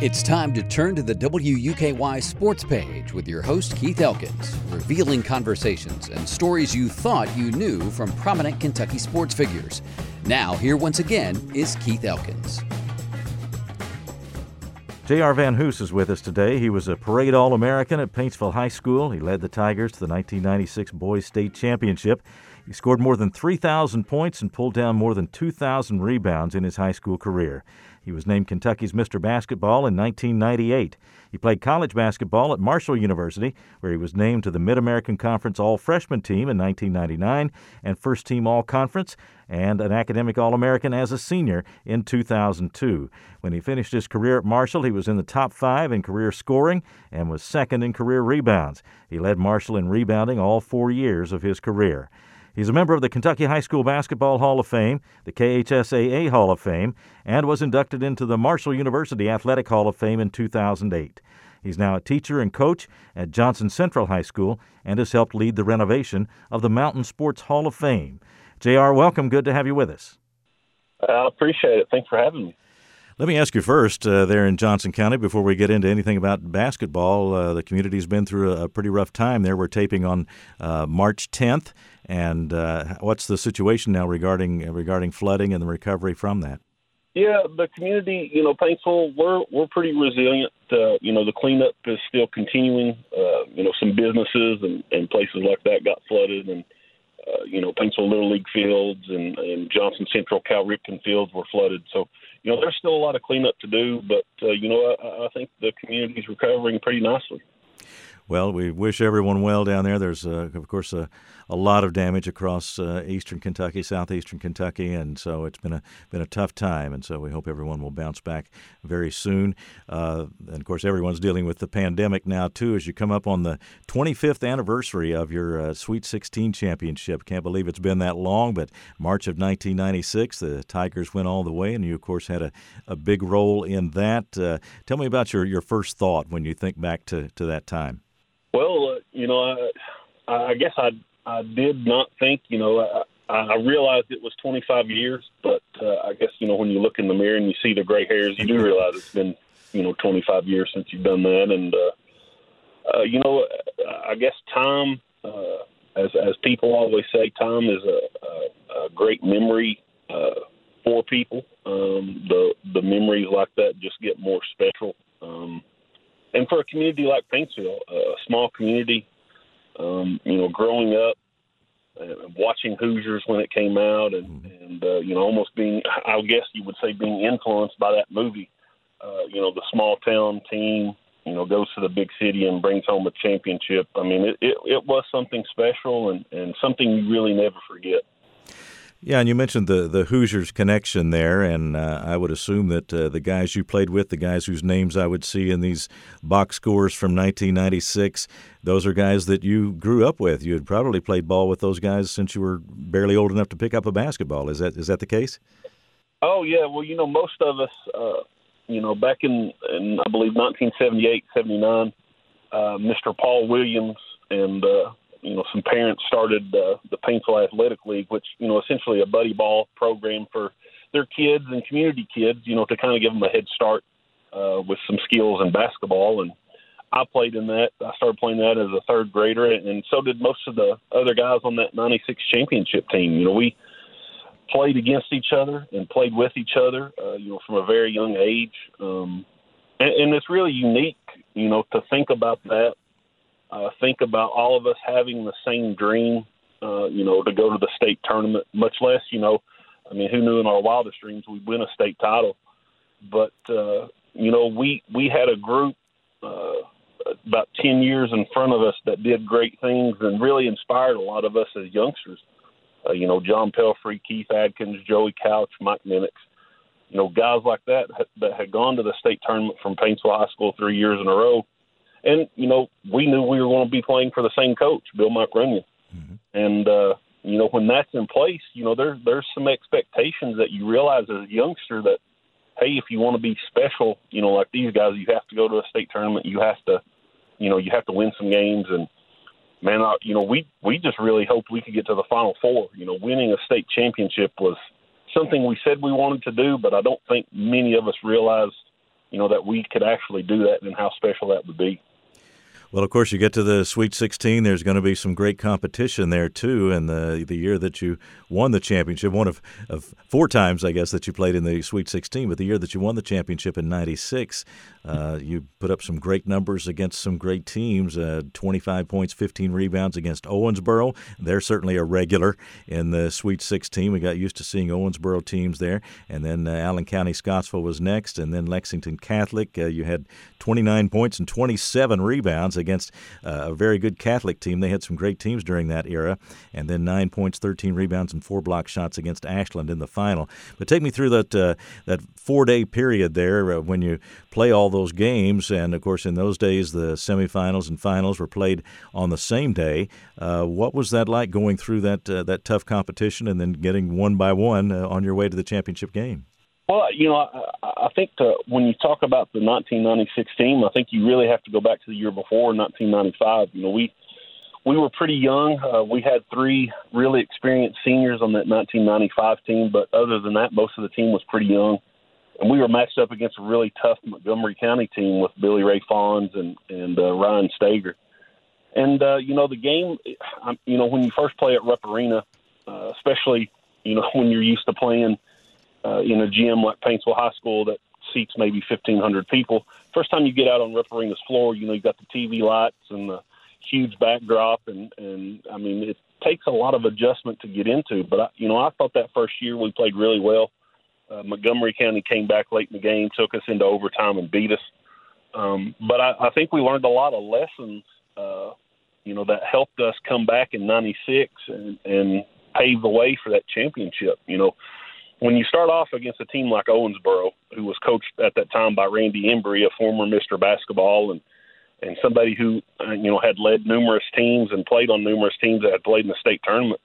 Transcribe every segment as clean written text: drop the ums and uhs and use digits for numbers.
It's time to turn to the WUKY sports page with your host, Keith Elkins, revealing conversations and stories you thought you knew from prominent Kentucky sports figures. Now, here once again is Keith Elkins. J.R. Van Hoos is with us today. He was a parade All-American at Paintsville High School. He led the Tigers to the 1996 Boys State Championship. He scored more than 3,000 points and pulled down more than 2,000 rebounds in his high school career. He was named Kentucky's Mr. Basketball in 1998. He played college basketball at Marshall University, where he was named to the Mid-American Conference All-Freshman Team in 1999 and First Team All-Conference and an Academic All-American as a senior in 2002. When he finished his career at Marshall, he was in the top 5 in career scoring and was second in career rebounds. He led Marshall in rebounding all 4 years of his career. He's a member of the Kentucky High School Basketball Hall of Fame, the KHSAA Hall of Fame, and was inducted into the Marshall University Athletic Hall of Fame in 2008. He's now a teacher and coach at Johnson Central High School and has helped lead the renovation of the Mountain Sports Hall of Fame. J.R., welcome. Good to have you with us. I appreciate it. Thanks for having me. Let me ask you first, there in Johnson County, before we get into anything about basketball, the community's been through a pretty rough time there. We're taping on March 10th, and what's the situation now regarding flooding and the recovery from that? Yeah, the community, Paintsville, we're pretty resilient. The cleanup is still continuing. Some businesses and places like that got flooded, and Paintsville Little League fields and Johnson Central Cal Ripken fields were flooded. So, there's still a lot of cleanup to do, but, I think the community's recovering pretty nicely. Well, we wish everyone well down there. There's, of course, a lot of damage across eastern Kentucky, southeastern Kentucky, and so it's been a tough time. And so we hope everyone will bounce back very soon. And of course, everyone's dealing with the pandemic now too. As you come up on the 25th anniversary of your Sweet 16 championship, can't believe it's been that long. But March of 1996, the Tigers went all the way, and you of course had a big role in that. Tell me about your first thought when you think back to that time. Well, I guess I did not think, I realized it was 25 years, but I guess, when you look in the mirror and you see the gray hairs, you do realize it's been, 25 years since you've done that. And, I guess time, as people always say, time is a great memory for people. The memories like that just get more special. And for a community like Paintsville, a small community, growing up, watching Hoosiers when it came out, and almost being, I guess you would say, being influenced by that movie. The small town team, goes to the big city and brings home a championship. I mean, it was something special and something you really never forget. Yeah, and you mentioned the Hoosiers connection there, and I would assume that the guys you played with, the guys whose names I would see in these box scores from 1996, those are guys that you grew up with. You had probably played ball with those guys since you were barely old enough to pick up a basketball. Is that the case? Oh, yeah. Well, most of us, back in I believe 1978, 79, Mr. Paul Williams and some parents started the Paintsville Athletic League, which, essentially a buddy ball program for their kids and community kids, to kind of give them a head start with some skills in basketball. And I played in that. I started playing that as a third grader, and so did most of the other guys on that 96 championship team. We played against each other and played with each other, from a very young age. And it's really unique, to think about that. Think about all of us having the same dream, to go to the state tournament, much less, who knew in our wildest dreams we'd win a state title. But, we had a group about 10 years in front of us that did great things and really inspired a lot of us as youngsters. John Pelfrey, Keith Adkins, Joey Couch, Mike Minix, guys like that had gone to the state tournament from Paintsville High School 3 years in a row. And, we knew we were going to be playing for the same coach, Bill Mike Runyon. Mm-hmm. And, when that's in place, there's some expectations that you realize as a youngster that, hey, if you want to be special, like these guys, you have to go to a state tournament. You have to win some games. And, man, we just really hoped we could get to the Final Four. Winning a state championship was something we said we wanted to do, but I don't think many of us realized, that we could actually do that and how special that would be. Well, of course, you get to the Sweet 16. There's going to be some great competition there, too. And the year that you won the championship, one of 4 times, I guess, that you played in the Sweet 16, but the year that you won the championship in '96, you put up some great numbers against some great teams, 25 points, 15 rebounds against Owensboro. They're certainly a regular in the Sweet 16. We got used to seeing Owensboro teams there. And then Allen County Scottsville was next, and then Lexington Catholic. You had 29 points and 27 rebounds against a very good Catholic team. They had some great teams during that era. And then 9 points, 13 rebounds, and 4 block shots against Ashland in the final. But take me through that 4-day period there when you play all those games. And, of course, in those days, the semifinals and finals were played on the same day. What was that like going through that tough competition and then getting one by one on your way to the championship game? Well, I think when you talk about the 1996 team, I think you really have to go back to the year before, 1995. We were pretty young. We had 3 really experienced seniors on that 1995 team, but other than that, most of the team was pretty young. And we were matched up against a really tough Montgomery County team with Billy Ray Fawns and Ryan Stager. And, the game, when you first play at Rupp Arena, especially, when you're used to playing in a gym like Paintsville High School that seats maybe 1,500 people, first time you get out on Rupp Arena's floor, you've got the TV lights and the huge backdrop, and I mean, it takes a lot of adjustment to get into. But, I thought that first year we played really well. Montgomery County came back late in the game, took us into overtime and beat us. But I think we learned a lot of lessons, that helped us come back in '96 and pave the way for that championship. When you start off against a team like Owensboro, who was coached at that time by Randy Embry, a former Mr. Basketball, and somebody who, had led numerous teams and played on numerous teams that had played in the state tournament,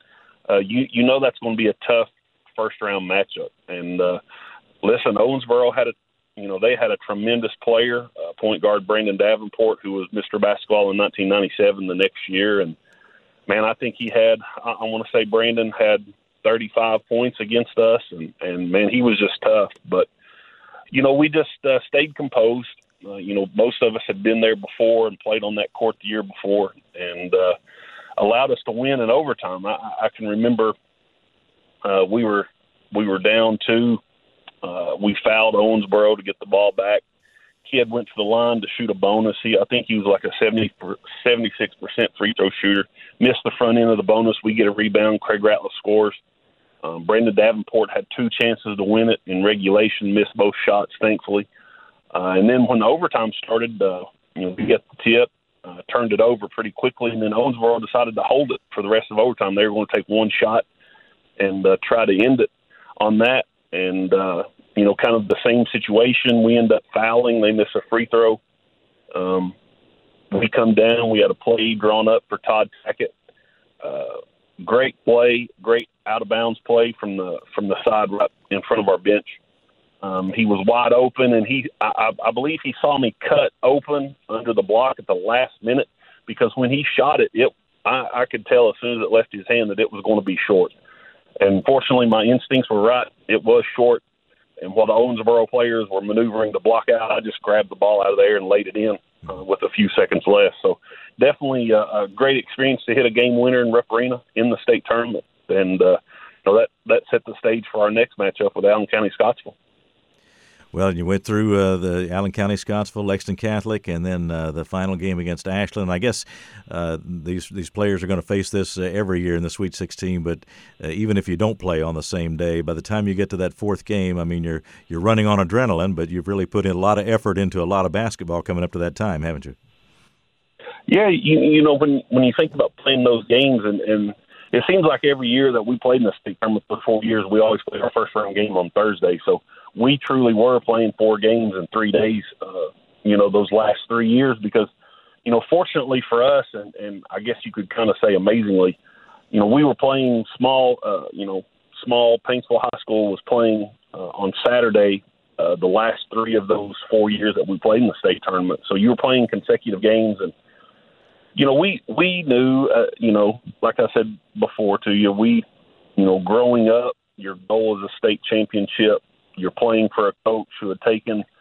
that's going to be a tough first-round matchup. And, listen, Owensboro had they had a tremendous player, point guard Brandon Davenport, who was Mr. Basketball in 1997 the next year. And, man, I think he had, I want to say Brandon had 35 points against us, and man, he was just tough. But, we just stayed composed. Most of us had been there before and played on that court the year before, and allowed us to win in overtime. I can remember we were down 2. We fouled Owensboro to get the ball back. Kid went to the line to shoot a bonus. I think he was like a 76% free throw shooter. Missed the front end of the bonus. We get a rebound. Craig Ratliff scores. Brandon Davenport had 2 chances to win it in regulation, missed both shots, thankfully. And then when the overtime started, we got the tip, turned it over pretty quickly, and then Owensboro decided to hold it for the rest of overtime. They were going to take one shot and try to end it on that. And, kind of the same situation. We end up fouling. They miss a free throw. We come down. We had a play drawn up for Todd Tackett. Great play, great out-of-bounds play from the side right in front of our bench. He was wide open, and I believe he saw me cut open under the block at the last minute, because when he shot it, I could tell as soon as it left his hand that it was going to be short. And fortunately, my instincts were right. It was short. And while the Owensboro players were maneuvering to block out, I just grabbed the ball out of there and laid it in with a few seconds left. So definitely a great experience to hit a game winner in Rupp Arena in the state tournament. And that set the stage for our next matchup with Allen County Scottsville. Well, you went through the Allen County Scottsville, Lexington Catholic, and then the final game against Ashland. I guess these players are going to face this every year in the Sweet 16. But even if you don't play on the same day, by the time you get to that 4th game, I mean you're running on adrenaline, but you've really put in a lot of effort into a lot of basketball coming up to that time, haven't you? Yeah, when you think about playing those games, and it seems like every year that we played in the state tournament for 4 years, we always played our first round game on Thursday. So we truly were playing 4 games in 3 days, those last 3 years, because, fortunately for us, and I guess you could kind of say amazingly, we were playing small Paintsville High School was playing on Saturday the last 3 of those 4 years that we played in the state tournament. So you were playing consecutive games, and, we knew, like I said before to you, growing up, your goal is a state championship. You're playing for a coach who had taken,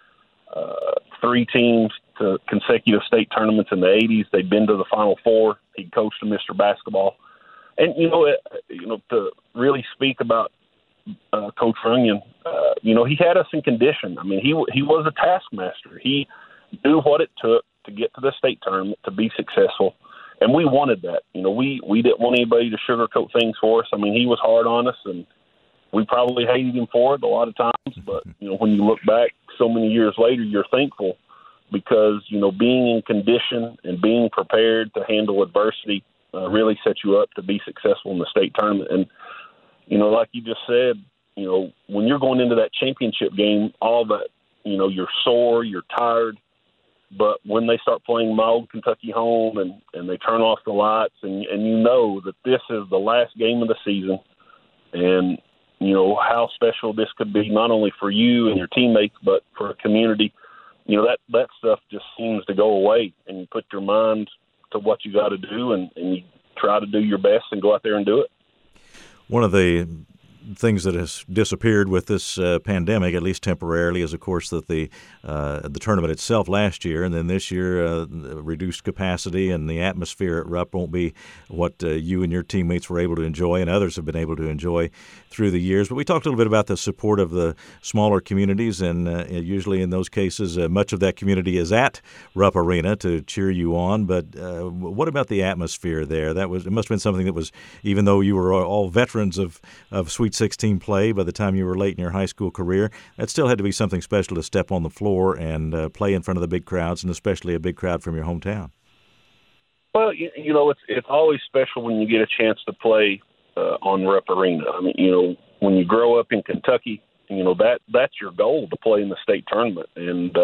3 teams to consecutive state tournaments in the 80s. They'd been to the Final Four. He coached Mr. Basketball. And, to really speak about Coach Runyon, he had us in condition. I mean, he was a taskmaster. He knew what it took to get to the state tournament, to be successful. And we wanted that. We didn't want anybody to sugarcoat things for us. I mean, he was hard on us, and we probably hated him for it a lot of times. But, when you look back so many years later, you're thankful because, being in condition and being prepared to handle adversity really sets you up to be successful in the state tournament. And, like you just said, when you're going into that championship game, all that, you're sore, you're tired. But when they start playing my old Kentucky home and they turn off the lights and you know that this is the last game of the season and, how special this could be not only for you and your teammates but for a community, that stuff just seems to go away and you put your mind to what you got to do and you try to do your best and go out there and do it. One of the things that has disappeared with this pandemic, at least temporarily, is, of course, that the tournament itself last year and then this year, reduced capacity and the atmosphere at Rupp won't be what you and your teammates were able to enjoy and others have been able to enjoy through the years. But we talked a little bit about the support of the smaller communities, and usually in those cases, much of that community is at Rupp Arena to cheer you on. But what about the atmosphere there? It must have been something that was, even though you were all veterans of Sweet 16 play by the time you were late in your high school career, that still had to be something special to step on the floor and play in front of the big crowds, and especially a big crowd from your hometown. Well, it's always special when you get a chance to play on Rupp Arena. I mean, when you grow up in Kentucky, that's your goal, to play in the state tournament. And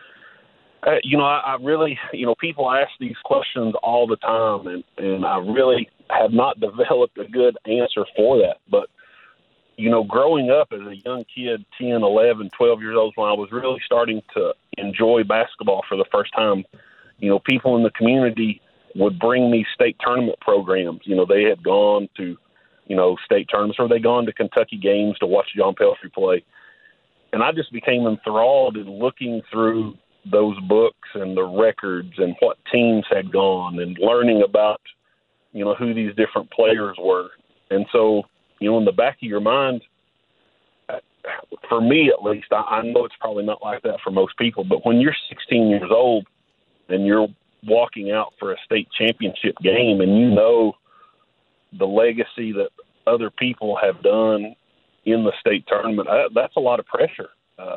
I really, people ask these questions all the time, and I really have not developed a good answer for that. But growing up as a young kid, 10, 11, 12 years old, when I was really starting to enjoy basketball for the first time, people in the community would bring me state tournament programs. They had gone to, state tournaments, or they'd gone to Kentucky games to watch John Pelfrey play. And I just became enthralled in looking through those books and the records and what teams had gone and learning about, who these different players were. And so, in the back of your mind, for me at least, I know it's probably not like that for most people, but when you're 16 years old and you're walking out for a state championship game and the legacy that other people have done in the state tournament, that's a lot of pressure.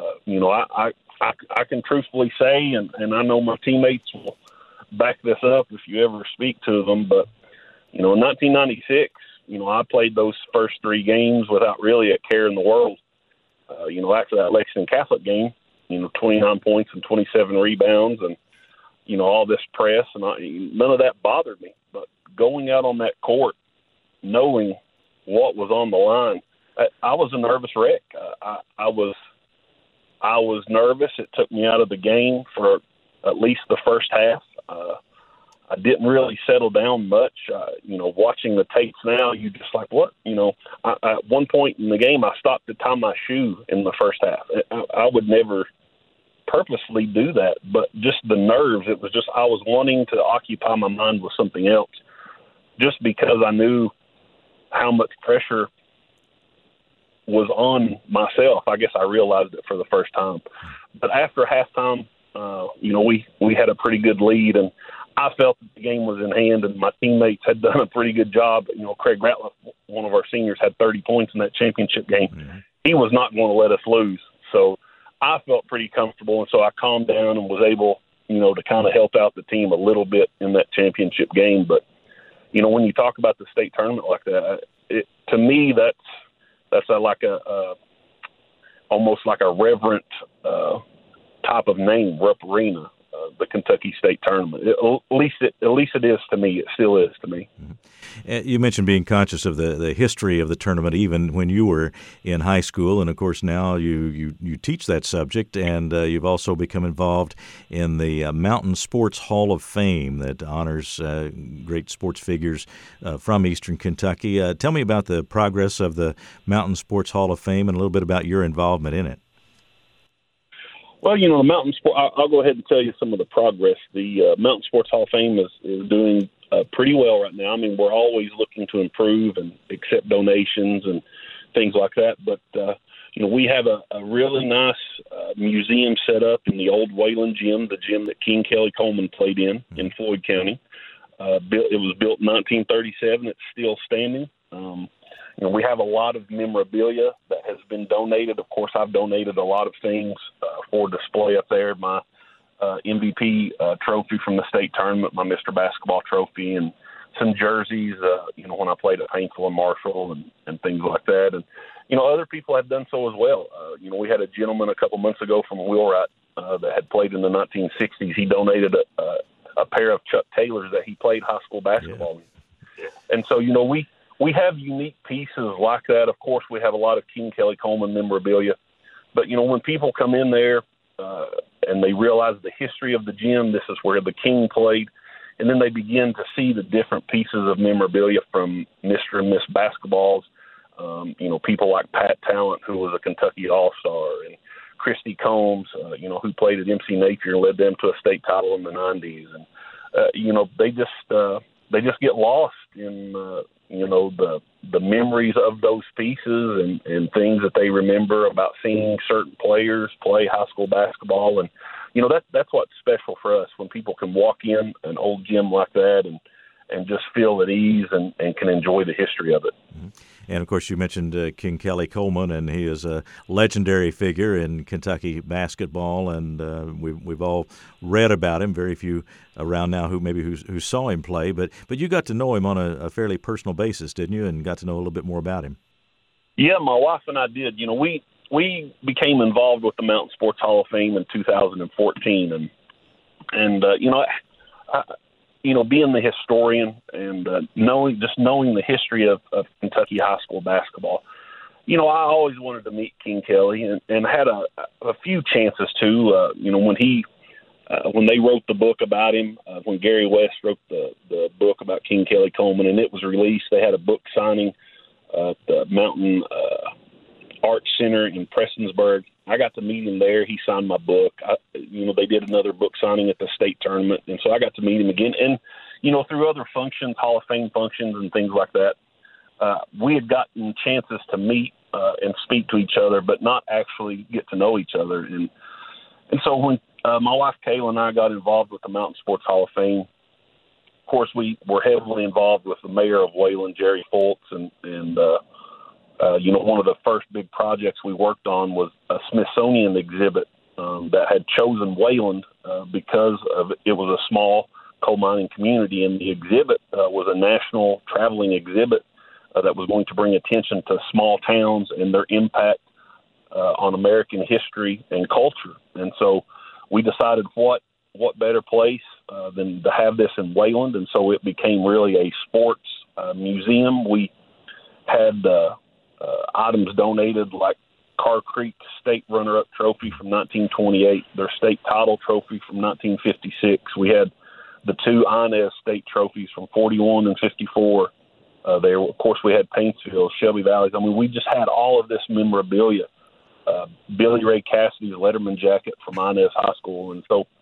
I can truthfully say, and I know my teammates will back this up if you ever speak to them, but, in 1996, I played those first 3 games without really a care in the world. After that Lexington Catholic game, 29 points and 27 rebounds and, all this press, and none of that bothered me. But going out on that court, knowing what was on the line, I was a nervous wreck. I was nervous. It took me out of the game for at least the first half. I didn't really settle down much. Watching the tapes now, you just like, what? At one point in the game, I stopped to tie my shoe in the first half. I would never purposely do that, but just the nerves, it was just, I was wanting to occupy my mind with something else just because I knew how much pressure was on myself. I guess I realized it for the first time. But after halftime, we had a pretty good lead, and I felt that the game was in hand, and my teammates had done a pretty good job. Craig Ratliff, one of our seniors, had 30 points in that championship game. Mm-hmm. He was not going to let us lose. So I felt pretty comfortable, and so I calmed down and was able, to kind of help out the team a little bit in that championship game. But, when you talk about the state tournament like that, to me, that's almost like a reverent type of name, Rupp Arena, the Kentucky State Tournament. At least it is to me. It still is to me. Mm-hmm. You mentioned being conscious of the history of the tournament even when you were in high school, and of course now you teach that subject, and you've also become involved in the Mountain Sports Hall of Fame that honors great sports figures from Eastern Kentucky. Tell me about the progress of the Mountain Sports Hall of Fame and a little bit about your involvement in it. Well, the Mountain Sport. I'll go ahead and tell you some of the progress. The Mountain Sports Hall of Fame is doing pretty well right now. I mean, we're always looking to improve and accept donations and things like that. But we have a really nice museum set up in the old Wayland Gym, the gym that King Kelly Coleman played in Floyd County. It was built in 1937. It's still standing. We have a lot of memorabilia that has been donated. Of course, I've donated a lot of things for display up there. My MVP trophy from the state tournament, my Mr. Basketball trophy, and some jerseys, when I played at Paintsville and Marshall and things like that. And, other people have done so as well. We had a gentleman a couple months ago from Wheelwright that had played in the 1960s. He donated a pair of Chuck Taylors that he played high school basketball in. And so, we have unique pieces like that. Of course, we have a lot of King Kelly Coleman memorabilia. But, when people come in there and they realize the history of the gym, this is where the King played, and then they begin to see the different pieces of memorabilia from Mr. and Miss Basketballs, people like Pat Talent, who was a Kentucky All-Star, and Christy Combs, who played at MC Napier and led them to a state title in the 90s. And, they just get lost in, the memories of those pieces and things that they remember about seeing certain players play high school basketball. And, that's what's special for us, when people can walk in an old gym like that and just feel at ease and can enjoy the history of it. Mm-hmm. And, of course, you mentioned King Kelly Coleman, and he is a legendary figure in Kentucky basketball, and we've all read about him. Very few around now who saw him play, but you got to know him on a fairly personal basis, didn't you, and got to know a little bit more about him? Yeah, my wife and I did. We became involved with the Mountain Sports Hall of Fame in 2014, and being the historian and knowing the history of Kentucky high school basketball, I always wanted to meet King Kelly and had a few chances to. When they wrote the book about him, when Gary West wrote the book about King Kelly Coleman, and it was released, they had a book signing at the Mountain Arts Center in Prestonsburg. I got to meet him there. He signed my book. They did another book signing at the state tournament, and so I got to meet him again. And, through other functions, Hall of Fame functions and things like that, we had gotten chances to meet and speak to each other, but not actually get to know each other. And so when my wife Kayla and I got involved with the Mountain Sports Hall of Fame, of course, we were heavily involved with the mayor of Wayland, Jerry Fultz, and one of the first big projects we worked on was a Smithsonian exhibit that had chosen Wayland because it was a small coal mining community, and the exhibit was a national traveling exhibit that was going to bring attention to small towns and their impact on American history and culture. And so we decided what better place than to have this in Wayland, and so it became really a sports museum. We had items donated like Carr Creek state runner-up trophy from 1928, their state title trophy from 1956. We had the two Inez state trophies from 41 and 54. There, of course, we had Paintsville, Shelby Valleys. I mean, we just had all of this memorabilia. Billy Ray Cassidy's Letterman jacket from Inez High School, and so,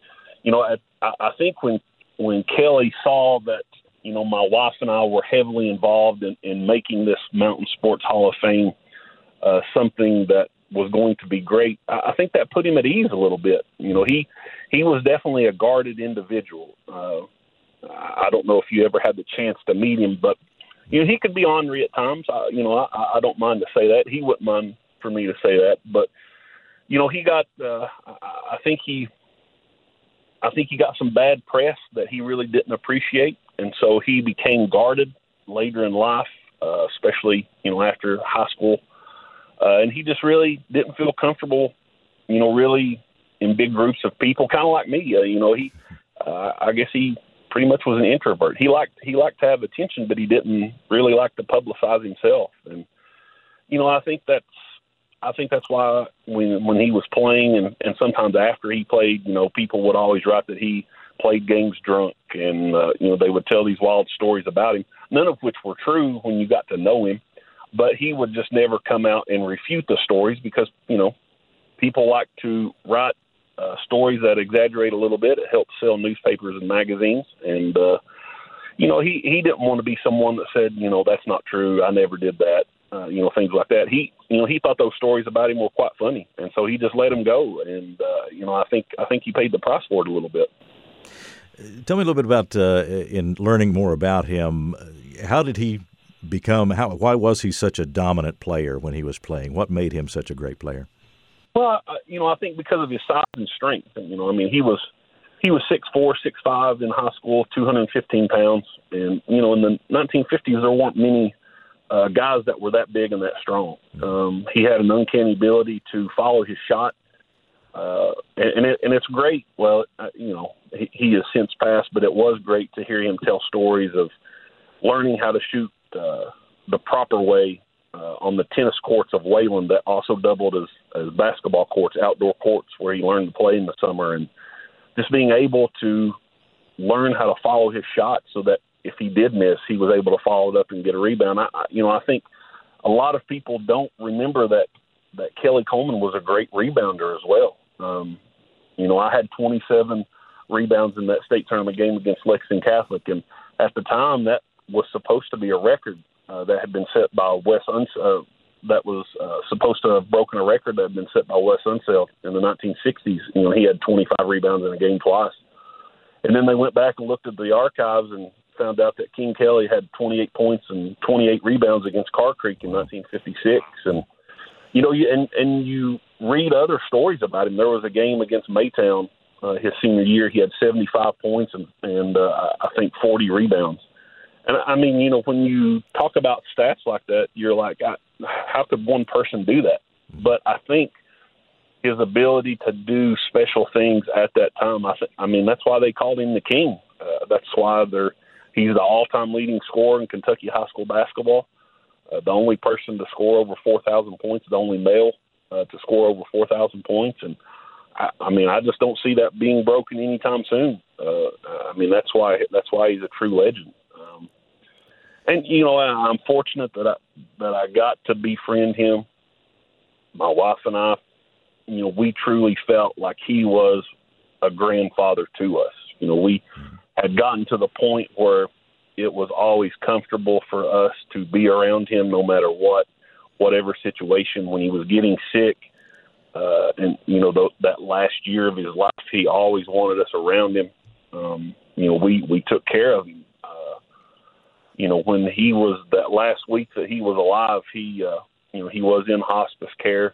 I think when Kelly saw that, my wife and I were heavily involved in making this Mountain Sports Hall of Fame something that was going to be great, I think that put him at ease a little bit. He was definitely a guarded individual. I don't know if you ever had the chance to meet him, but he could be ornery at times. I don't mind to say that. He wouldn't mind for me to say that, but he got. I think he got some bad press that he really didn't appreciate, and so he became guarded later in life, especially after high school, and he just really didn't feel comfortable, really in big groups of people, kind of like me. I guess he pretty much was an introvert. He liked to have attention, but he didn't really like to publicize himself, and I think that's why when he was playing and sometimes after he played, people would always write that he played games drunk, and they would tell these wild stories about him, none of which were true when you got to know him. But he would just never come out and refute the stories because people like to write stories that exaggerate a little bit. It helps sell newspapers and magazines. And, he didn't want to be someone that said, that's not true. I never did that. Things like that. He thought those stories about him were quite funny. And so he just let him go. And, I think he paid the price for it a little bit. Tell me a little bit about, in learning more about him, how did he become, why was he such a dominant player when he was playing? What made him such a great player? Well, I think because of his size and strength. He was 6'4", 6'5" in high school, 215 pounds. And, in the 1950s, there weren't many guys that were that big and that strong. He had an uncanny ability to follow his shot. And it's great. Well, he has since passed, but it was great to hear him tell stories of learning how to shoot the proper way on the tennis courts of Wayland that also doubled as basketball courts, outdoor courts where he learned to play in the summer, and just being able to learn how to follow his shot so that if he did miss, he was able to follow it up and get a rebound. I think a lot of people don't remember that Kelly Coleman was a great rebounder as well. I had 27 rebounds in that state tournament game against Lexington Catholic, and at the time that was supposed to be a record that had been set by Wes that was supposed to have broken a record that had been set by Wes Unseld in the 1960s. He had 25 rebounds in a game twice. And then they went back and looked at the archives and found out that King Kelly had 28 points and 28 rebounds against Carr Creek in 1956. And, you read other stories about him. There was a game against Maytown his senior year. He had 75 points and I think 40 rebounds. And, when you talk about stats like that, you're like, how could one person do that? But I think his ability to do special things at that time, that's why they called him the King. That's why he's the all-time leading scorer in Kentucky high school basketball, the only person to score over 4,000 points, the only male to score over 4,000 points. And, I just don't see that being broken anytime soon. That's why he's a true legend. And I'm fortunate that I got to befriend him. My wife and I, we truly felt like he was a grandfather to us. We had gotten to the point where it was always comfortable for us to be around him no matter whatever situation. When he was getting sick, and that last year of his life, he always wanted us around him. We took care of him. When he was that last week that he was alive, he was in hospice care.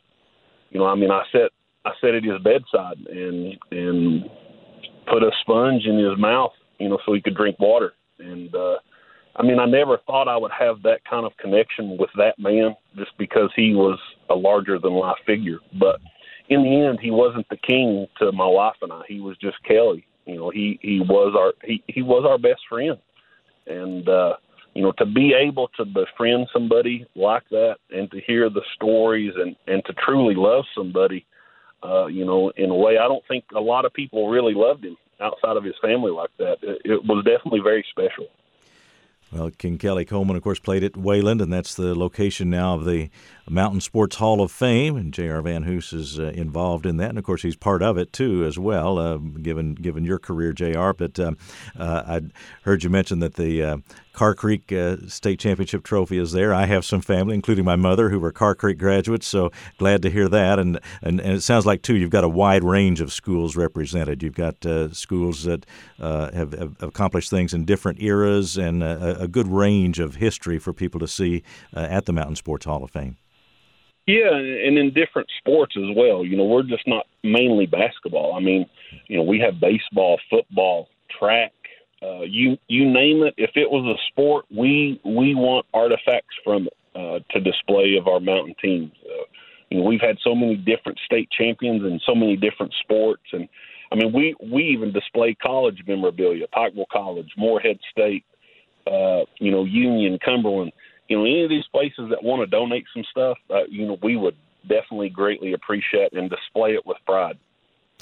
I sat at his bedside and put a sponge in his mouth, so he could drink water. And I never thought I would have that kind of connection with that man just because he was a larger than life figure. But in the end, he wasn't the king to my wife and I. He was just Kelly. He was our best friend. And to be able to befriend somebody like that and to hear the stories and to truly love somebody, in a way, I don't think a lot of people really loved him outside of his family like that. It was definitely very special. Well, King Kelly Coleman, of course, played at Wayland, and that's the location now of the Mountain Sports Hall of Fame, and J.R. Van Hoos is involved in that, and of course he's part of it too as well, given your career, J.R. But I heard you mention that the Carr Creek State Championship trophy is there. I have some family, including my mother, who were Carr Creek graduates, so glad to hear that. And it sounds like, too, you've got a wide range of schools represented. You've got schools that have accomplished things in different eras and a good range of history for people to see at the Mountain Sports Hall of Fame. Yeah, and in different sports as well. We're just not mainly basketball. We have baseball, football, track. You name it. If it was a sport, we want artifacts from it to display of our mountain teams. We've had so many different state champions in so many different sports, and we even display college memorabilia. Pikeville College, Morehead State, Union, Cumberland. Any of these places that want to donate some stuff, we would definitely greatly appreciate and display it with pride.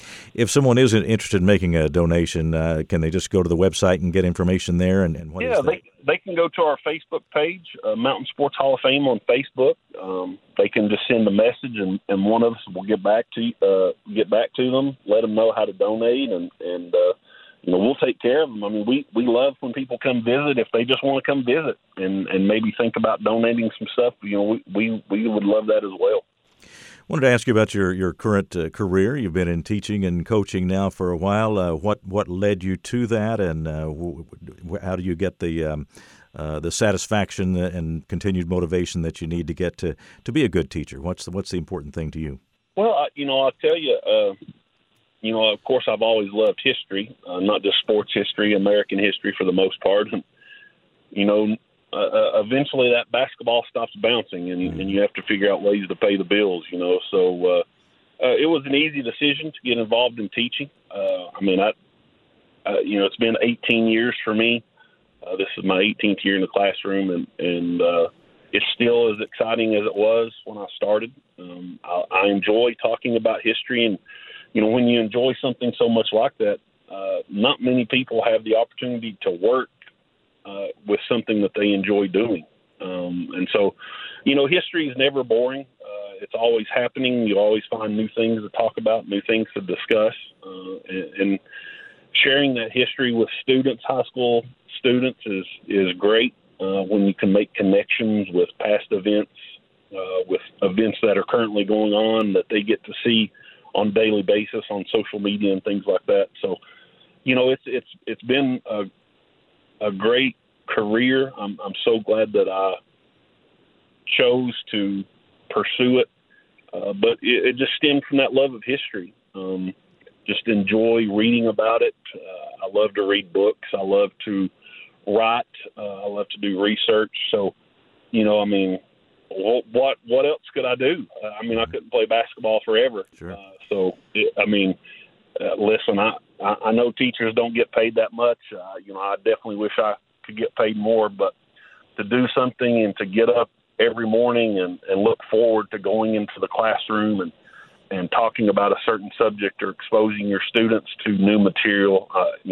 If someone isn't interested in making a donation, can they just go to the website and get information there? And what is that? They can go to our Facebook page, Mountain Sports Hall of Fame on Facebook. They can just send a message, and one of us will get back to them, let them know how to donate, and we'll take care of them. I mean, we love when people come visit. If they just want to come visit and maybe think about donating some stuff, we would love that as well. I wanted to ask you about your current career. You've been in teaching and coaching now for a while. What led you to that, and how do you get the satisfaction and continued motivation that you need to get to be a good teacher? What's the important thing to you? Well, I'll tell you. Of course, I've always loved history, not just sports history, American history for the most part. And, eventually that basketball stops bouncing, and you have to figure out ways to pay the bills, So it was an easy decision to get involved in teaching. It's been 18 years for me. This is my 18th year in the classroom, and it's still as exciting as it was when I started. I enjoy talking about history, and when you enjoy something so much like that, not many people have the opportunity to work with something that they enjoy doing. And so, history is never boring. It's always happening. You always find new things to talk about, new things to discuss, and sharing that history with students, high school students, is great when you can make connections with past events, with events that are currently going on that they get to see on a daily basis on social media and things like that. So, it's been a great career. I'm so glad that I chose to pursue it. But it just stemmed from that love of history. Just enjoy reading about it. I love to read books. I love to write. I love to do research. So, what else could I do? I couldn't play basketball forever. Sure. Listen, I know teachers don't get paid that much. I definitely wish I could get paid more, but to do something and to get up every morning and look forward to going into the classroom and talking about a certain subject or exposing your students to new material,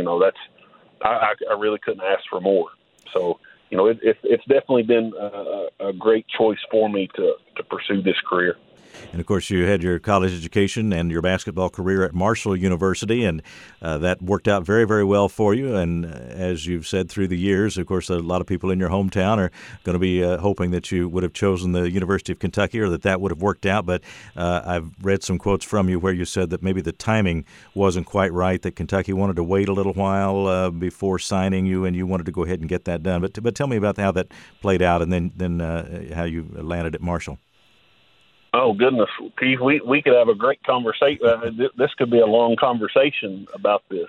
I really couldn't ask for more. So, it's definitely been a great choice for me to pursue this career. And, of course, you had your college education and your basketball career at Marshall University, and that worked out very, very well for you. And as you've said through the years, of course, a lot of people in your hometown are going to be hoping that you would have chosen the University of Kentucky or that would have worked out. But I've read some quotes from you where you said that maybe the timing wasn't quite right, that Kentucky wanted to wait a little while before signing you, and you wanted to go ahead and get that done. But tell me about how that played out and then how you landed at Marshall. Oh, goodness, Keith, we could have a great conversation. This could be a long conversation about this.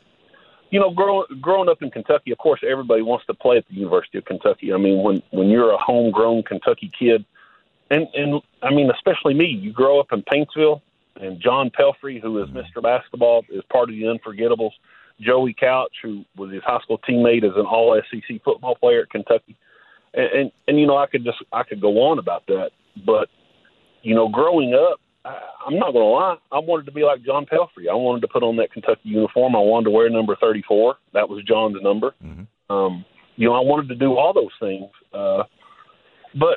Growing up in Kentucky, of course, everybody wants to play at the University of Kentucky. I mean, when you're a homegrown Kentucky kid, and especially me, you grow up in Paintsville, and John Pelfrey, who is Mr. Basketball, is part of the Unforgettables. Joey Couch, who was his high school teammate, is an all-SEC football player at Kentucky. And I could go on about that, but growing up, I'm not going to lie, I wanted to be like John Pelfrey. I wanted to put on that Kentucky uniform. I wanted to wear number 34. That was John's number. Mm-hmm. I wanted to do all those things. But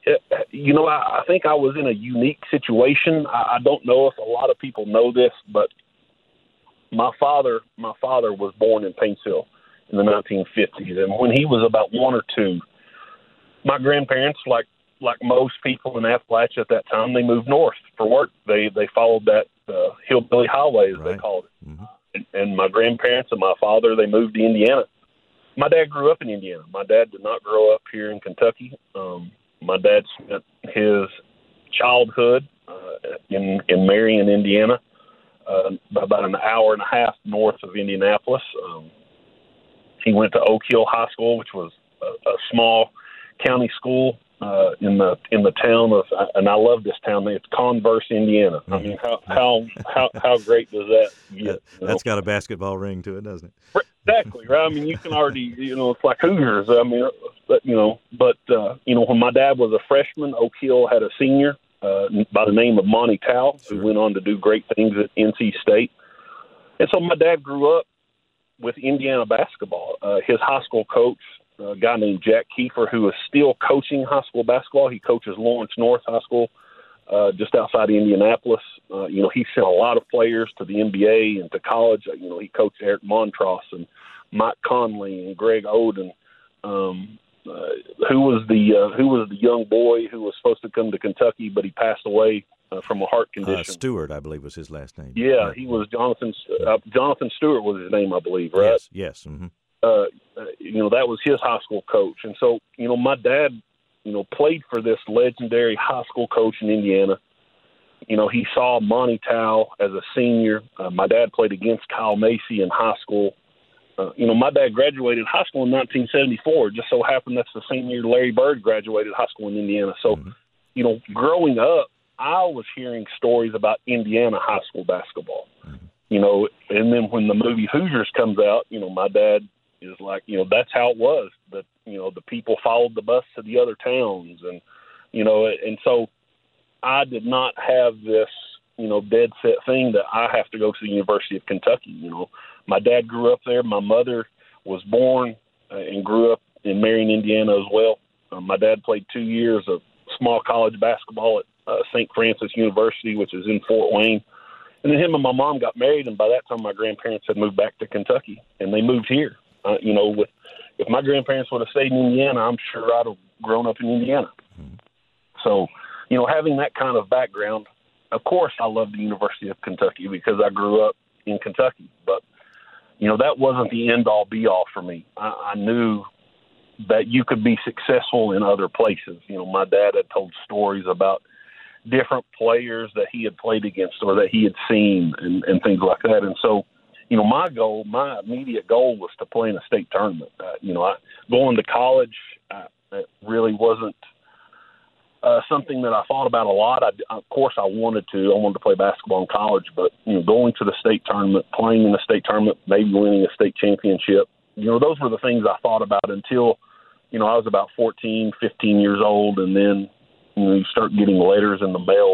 I think I was in a unique situation. I don't know if a lot of people know this, but my father was born in Paintsville in the 1950s. And when he was about 1 or 2, my grandparents, like most people in Appalachia at that time, they moved north for work. They followed that hillbilly highway, as they called it. Mm-hmm. And my grandparents and my father, they moved to Indiana. My dad grew up in Indiana. My dad did not grow up here in Kentucky. My dad spent his childhood in Marion, Indiana, about an hour and a half north of Indianapolis. He went to Oak Hill High School, which was a small county school in the town of, and I love this town. It's Converse, Indiana. I mean, how great does that get? That's got a basketball ring to it, doesn't it? Exactly, right. I mean, you can already, it's like Hoosiers. I mean, but when my dad was a freshman, Oak Hill had a senior, by the name of Monty Towle, who went on to do great things at NC State. And so my dad grew up with Indiana basketball. His high school coach, a guy named Jack Kiefer, who is still coaching high school basketball. He coaches Lawrence North High School just outside Indianapolis. He sent a lot of players to the NBA and to college. He coached Eric Montross and Mike Conley and Greg Oden, who was the young boy who was supposed to come to Kentucky, but he passed away from a heart condition. Stewart, I believe, was his last name. Yeah, he was Jonathan Stewart was his name, I believe, right? Yes. Mm-hmm. That was his high school coach. And so, my dad, played for this legendary high school coach in Indiana. He saw Monty Towle as a senior. My dad played against Kyle Macy in high school. My dad graduated high school in 1974. Just so happened that's the same year Larry Bird graduated high school in Indiana. So, growing up, I was hearing stories about Indiana high school basketball. And then when the movie Hoosiers comes out, my dad is like, that's how it was. That, the people followed the bus to the other towns. And, and so I did not have this, dead set thing that I have to go to the University of Kentucky. My dad grew up there. My mother was born and grew up in Marion, Indiana as well. My dad played 2 years of small college basketball at St. Francis University, which is in Fort Wayne. And then him and my mom got married, and by that time my grandparents had moved back to Kentucky, and they moved here. If my grandparents would have stayed in Indiana, I'm sure I'd have grown up in Indiana. Mm-hmm. So, having that kind of background, of course I love the University of Kentucky because I grew up in Kentucky. But, that wasn't the end-all, be-all for me. I knew that you could be successful in other places. My dad had told stories about different players that he had played against or that he had seen and things like that. And so, my immediate goal was to play in a state tournament. Going to college, it really wasn't something that I thought about a lot. Of course, I wanted to play basketball in college, but, going to the state tournament, playing in the state tournament, maybe winning a state championship, those were the things I thought about until, I was about 14, 15 years old. And then, you start getting letters in the mail.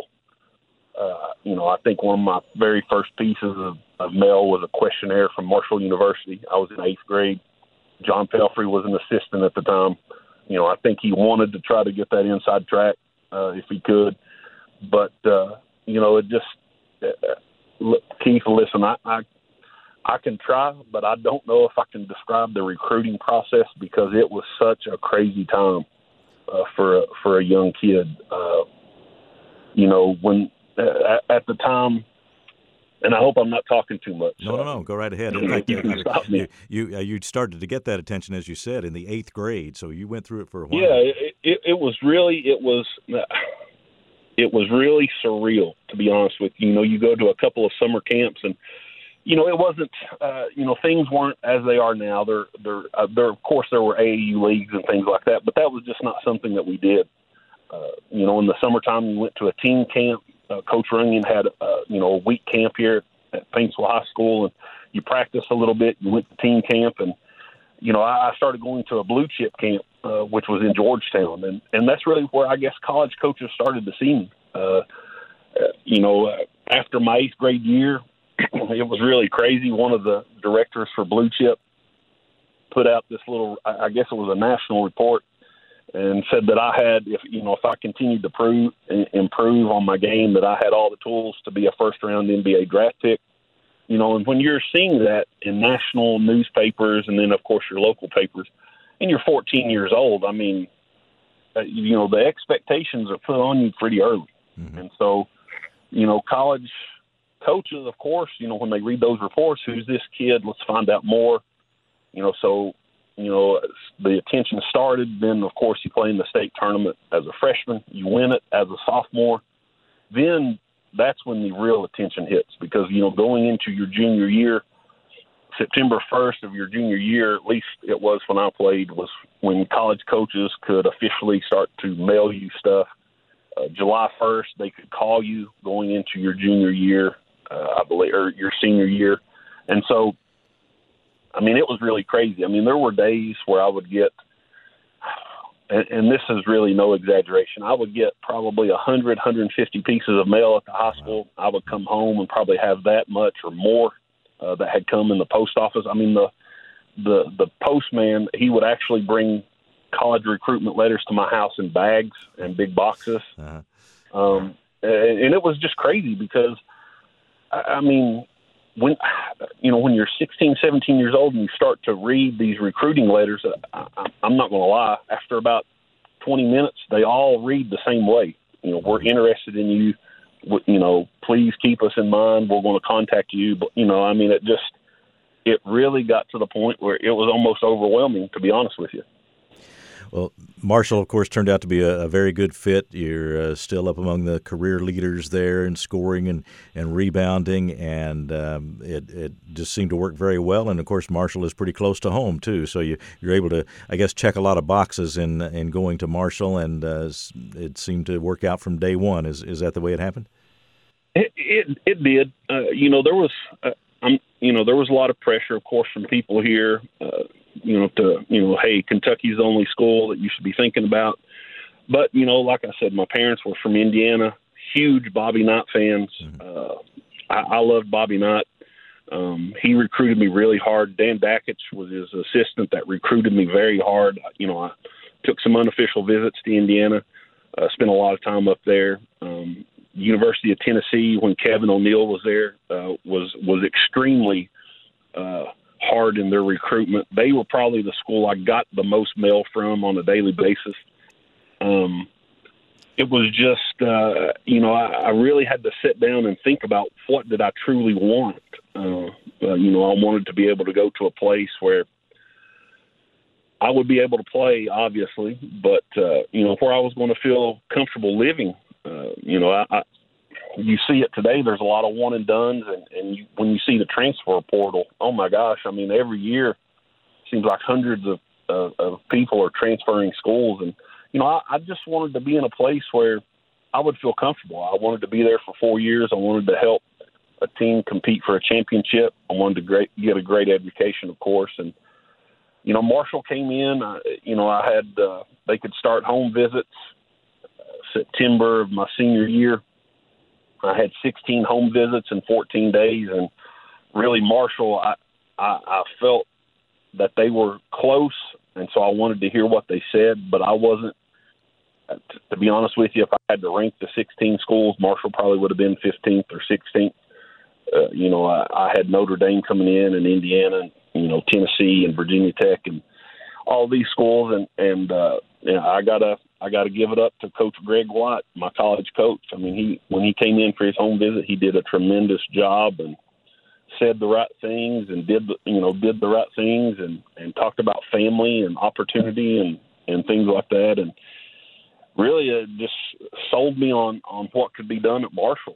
I think one of my very first pieces of mail was a questionnaire from Marshall University. I was in 8th grade. John Pelfrey was an assistant at the time. I think he wanted to try to get that inside track if he could. But, it just Keith, listen, I can try, but I don't know if I can describe the recruiting process because it was such a crazy time for a young kid. When at the time, and I hope I'm not talking too much. No. Go right ahead. In fact, you started to get that attention, as you said, in the 8th grade, so you went through it for a while. Yeah, it was really surreal, to be honest with you. You go to a couple of summer camps, and it wasn't. Things weren't as they are now. There of course there were AAU leagues and things like that, but that was just not something that we did. In the summertime, we went to a team camp. Coach Runyon had, a week camp here at Paintsville High School, and you practiced a little bit. You went to team camp, and, I started going to a blue chip camp, which was in Georgetown. And that's really where I guess college coaches started to see me. After my 8th grade year, it was really crazy. One of the directors for blue chip put out this little, I guess it was a national report, and said that I had, if I continued to improve on my game, that I had all the tools to be a first-round NBA draft pick. And when you're seeing that in national newspapers and then, of course, your local papers, and you're 14 years old, I mean, the expectations are put on you pretty early. Mm-hmm. And so, college coaches, of course, when they read those reports, who's this kid? Let's find out more. The attention started. Then, of course, you play in the state tournament as a freshman. You win it as a sophomore. Then that's when the real attention hits because, going into your junior year, September 1st of your junior year, at least it was when I played, was when college coaches could officially start to mail you stuff. July 1st, they could call you going into your junior year, I believe, or your senior year. And so, I mean, it was really crazy. I mean, there were days where I would get and this is really no exaggeration, I would get probably 100, 150 pieces of mail at the hospital. I would come home and probably have that much or more that had come in the post office. I mean, the postman, he would actually bring college recruitment letters to my house in bags and big boxes. And it was just crazy because, I mean, when you're 16, 17 years old and you start to read these recruiting letters, I'm not going to lie, after about 20 minutes, they all read the same way. We're interested in you. Please keep us in mind. We're going to contact you. But, I mean, it really got to the point where it was almost overwhelming, to be honest with you. Well, Marshall, of course, turned out to be a very good fit. You're still up among the career leaders there in scoring and rebounding, and it just seemed to work very well. And, of course, Marshall is pretty close to home, too. So you're able to, I guess, check a lot of boxes in going to Marshall, and it seemed to work out from day one. Is that the way it happened? It did. There was there was a lot of pressure, of course, from people here, hey, Kentucky's the only school that you should be thinking about. But, like I said, my parents were from Indiana, huge Bobby Knight fans. I loved Bobby Knight. He recruited me really hard. Dan Dakich was his assistant that recruited me very hard. I took some unofficial visits to Indiana, spent a lot of time up there. University of Tennessee, when Kevin O'Neill was there, was extremely hard in their recruitment. They were probably the school I got the most mail from on a daily basis. It was just, I really had to sit down and think about what did I truly want. I wanted to be able to go to a place where I would be able to play, obviously, but, where I was going to feel comfortable living. You see it today. There's a lot of one and dones, and when you see the transfer portal, oh my gosh! I mean, every year seems like hundreds of people are transferring schools, and I just wanted to be in a place where I would feel comfortable. I wanted to be there for 4 years. I wanted to help a team compete for a championship. I wanted to get a great education, of course, and Marshall came in. I had they could start home visits September of my senior year. I had 16 home visits in 14 days, and really Marshall, I felt that they were close, and so I wanted to hear what they said, but I wasn't, to be honest with you, if I had to rank the 16 schools, Marshall probably would have been 15th or 16th. I had Notre Dame coming in and Indiana and, Tennessee and Virginia Tech and all these schools, and I gotta give it up to Coach Greg White, my college coach. I mean, when he came in for his home visit, he did a tremendous job and said the right things and did the right things and talked about family and opportunity and things like that. And really, it just sold me on what could be done at Marshall.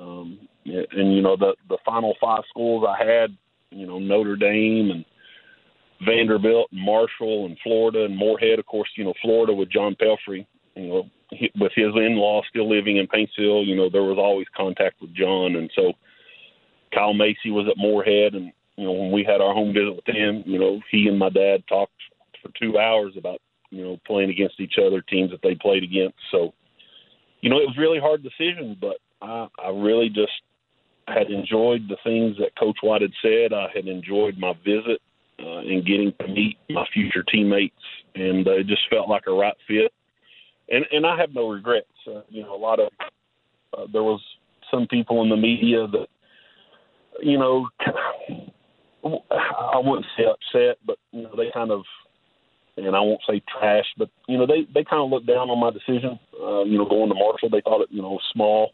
The final 5 schools I had, Notre Dame and Vanderbilt and Marshall and Florida and Morehead, of course, Florida with John Pelfrey, with his in-law still living in Paintsville, there was always contact with John. And so Kyle Macy was at Morehead, and, when we had our home visit with him, he and my dad talked for 2 hours about, playing against each other, teams that they played against. So, it was really hard decision, but I really just had enjoyed the things that Coach White had said. I had enjoyed my visit. And getting to meet my future teammates, and it just felt like a right fit. And I have no regrets. A lot of there was some people in the media that, I wouldn't say upset, but they kind of, and I won't say trash, but they kind of looked down on my decision. Going to Marshall, they thought it, small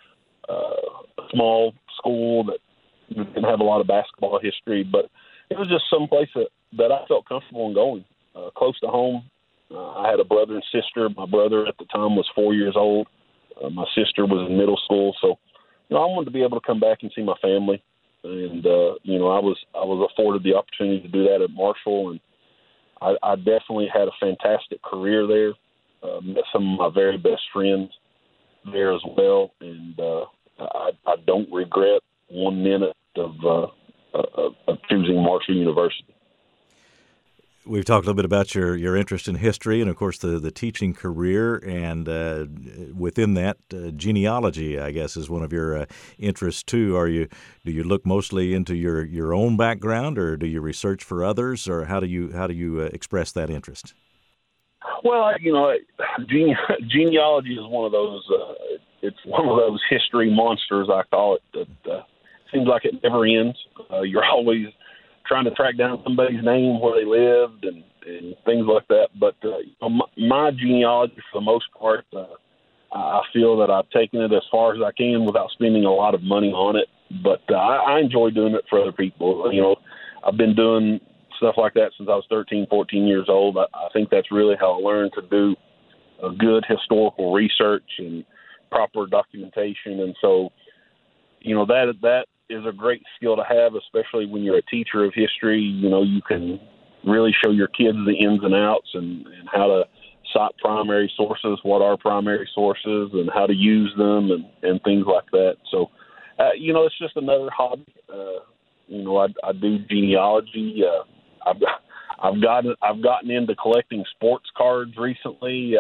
school that didn't have a lot of basketball history, but it was just some place that I felt comfortable in going, close to home. I had a brother and sister. My brother at the time was 4 years old. My sister was in middle school. So, I wanted to be able to come back and see my family. And, I was afforded the opportunity to do that at Marshall. And I definitely had a fantastic career there. Met some of my very best friends there as well. And I don't regret 1 minute of choosing Marshall University. We've talked a little bit about your interest in history and, of course, the teaching career. And within that, genealogy, I guess, is one of your interests, too. Do you look mostly into your own background, or do you research for others, or how do you express that interest? Well, genealogy is one of those. It's one of those history monsters, I call it. That seems like it never ends. You're always trying to track down somebody's name, where they lived, and things like that. But my genealogy, for the most part, I feel that I've taken it as far as I can without spending a lot of money on it. But I enjoy doing it for other people. I've been doing stuff like that since I was 13, 14 years old. I think that's really how I learned to do a good historical research and proper documentation. And so, that is a great skill to have, especially when you're a teacher of history. You can really show your kids the ins and outs and how to cite primary sources, what are primary sources, and how to use them and things like that. So, it's just another hobby. I do genealogy. I've gotten into collecting sports cards recently.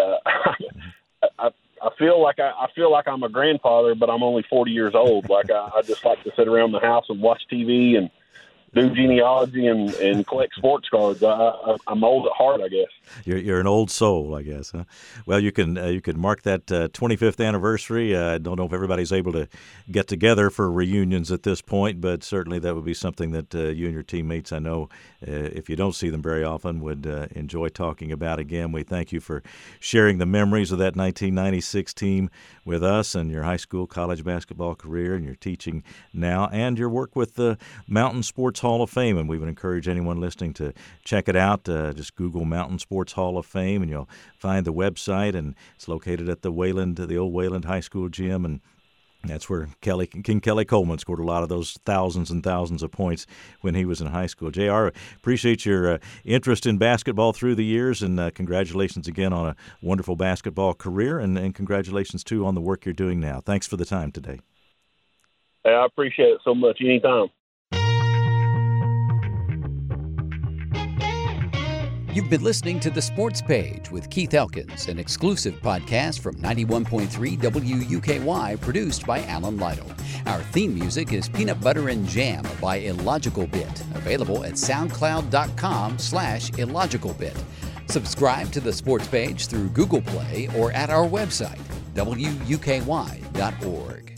I feel like I'm a grandfather, but I'm only 40 years old. Like I just like to sit around the house and watch TV and do genealogy and collect sports cards. I'm old at heart, I guess. You're an old soul, I guess, huh? Well, you can mark that 25th anniversary. I don't know if everybody's able to get together for reunions at this point, but certainly that would be something that you and your teammates, I know, if you don't see them very often, would enjoy talking about again. We thank you for sharing the memories of that 1996 team with us and your high school, college basketball career and your teaching now and your work with the Mountain Sports Hall of Fame. And we would encourage anyone listening to check it out. Just Google Mountain Sports Hall of Fame and you'll find the website, and it's located at the old Wayland High School gym, and that's where King Kelly Coleman scored a lot of those thousands and thousands of points when he was in high school. JR, appreciate your interest in basketball through the years, and congratulations again on a wonderful basketball career, and congratulations, too, on the work you're doing now. Thanks for the time today. Hey, I appreciate it so much. Anytime. You've been listening to The Sports Page with Keith Elkins, an exclusive podcast from 91.3 WUKY, produced by Alan Lytle. Our theme music is Peanut Butter and Jam by Illogical Bit, available at soundcloud.com/illogicalbit. Subscribe to The Sports Page through Google Play or at our website, WUKY.org.